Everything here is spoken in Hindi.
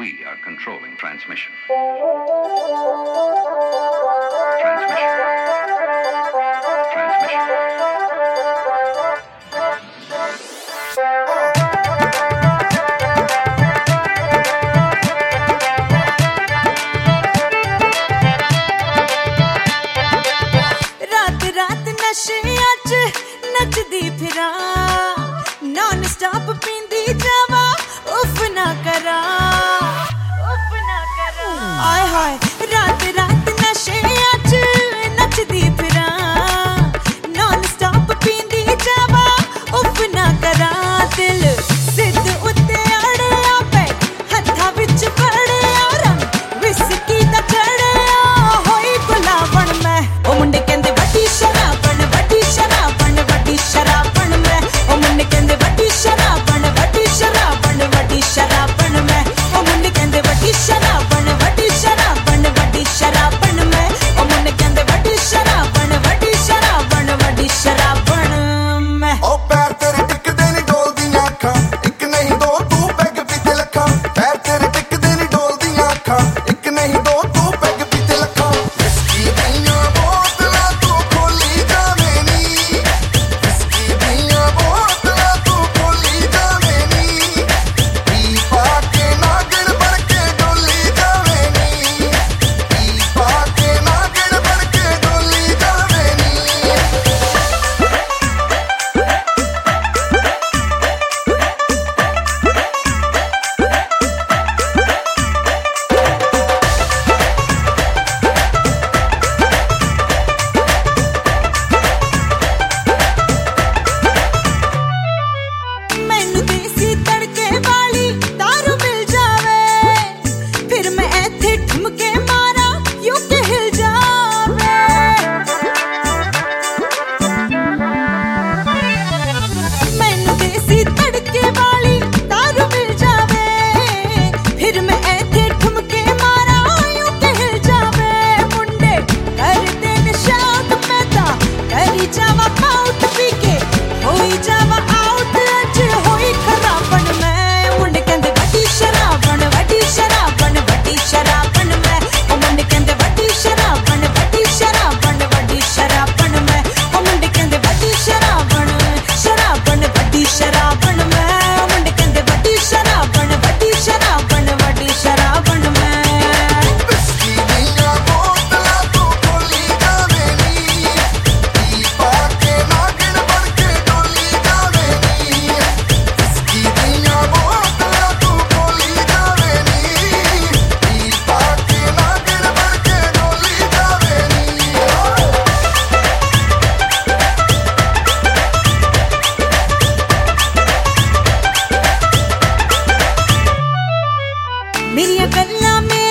We are controlling transmission. Transmission. Transmission. रात रात नशियां च नचदी फिरा नॉन स्टॉप पींदी जावा उफ ना करा आय हाय रात रात नशियां च नचदी फिरा नॉन स्टॉप पींदी जावा उफ ना करा दिल सिद्ध उत्ते अड़िया पे हत्था विच फड़िया रंग विस्की दा चढ़िया होई गुलाबण मैं ओ मुंडे कहंदे वड्डी शराबण वड्डी शराबण वड्डी शराबण मैं ओ मुंडे कहंदे वड्डी शराबण वड्डी शराबण वड्डी शराबण मैं ओ मुंडे कहंदे वड्डी शराबण वड्डी शराबण वड्डी शराबण मैं ओ मुंडे कहंदे वड्डी शराबण वड्डी शराबण वड्डी शराबण मैं ओ पैर तेरे टिकदे नी डोलदियां अखां एक नहीं दो तू पैग पीते लखां पैर तेरे टिकदे नी डोलदियां अखां एक नहीं दो तू पैग पीते लखां विस्की दियां बोतलां तू खोली जावे नी विस्की दियां बोतलां तू खोली जावे नी पी पा के नागण बन के डोली जावे नी पी पा के नागण बन के डोली जावे नी मैनू देसी तड़के वाली दारू मिल जावे फिर मैं ऐथे ठुमके मारा यूं के हिल जावे मैनू देसी तड़के वाली दारू मिल जावे फिर मैं ऐथे ठुमके मारा यूं के हिल जावे मुंडे कर दे निशाद मैं ता करी जावा पाउट पी के होई जावा आउट अज होई खराबण मैं मुंडे कहंदे वड्डी शराबण वड्डी शराबण वड्डी शराबण मैं ओ मुंडे कहंदे वड्डी शराबण वड्डी शराबण वड्डी शराबण मैं ओ मुंडे कहंदे वड्डी शराबण शराबण वड्डी शराबण मैं ओ मुंडे कहंदे वड्डी शराबण वड्डी शराबण वड्डी शराबण मैं विस्की दियां बोतलां तू खोली जावे नी पी पा के नागण बन के डोली जावे नी विस्की दियां बोतलां तू खोली जावे नी पी पा के नागण बन के डोली जावे नी मेरिया गल्लां